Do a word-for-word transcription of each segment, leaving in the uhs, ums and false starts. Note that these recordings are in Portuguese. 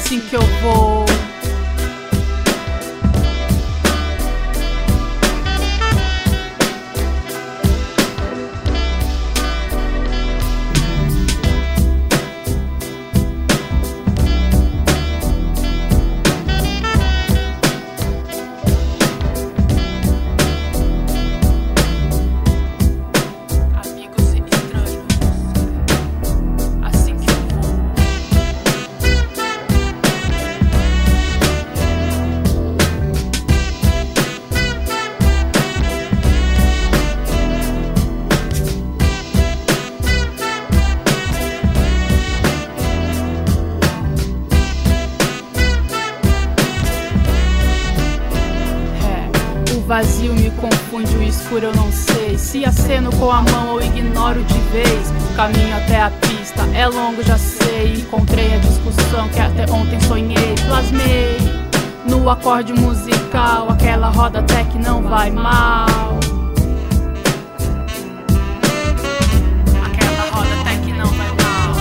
assim que eu vou. O vazio me confunde, o escuro eu não sei se aceno com a mão ou ignoro de vez. O caminho até a pista é longo, já sei. Encontrei a discussão que até ontem sonhei. Plasmei no acorde musical aquela roda até que não vai mal. Aquela roda até que não vai mal.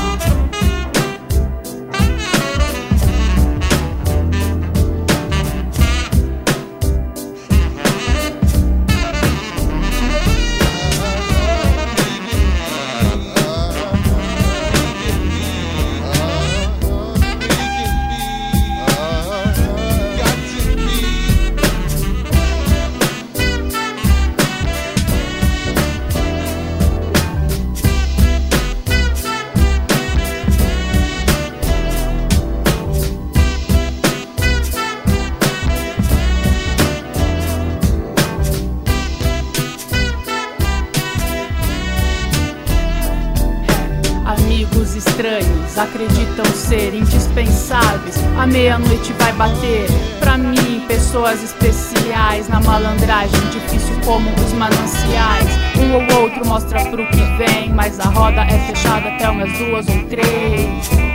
Amigos estranhos acreditam ser indispensáveis. A meia-noite vai bater. Pra mim, pessoas especiais na malandragem, difícil como os mananciais. Um ou outro mostra pro que vem, mas a roda é fechada até umas duas ou três.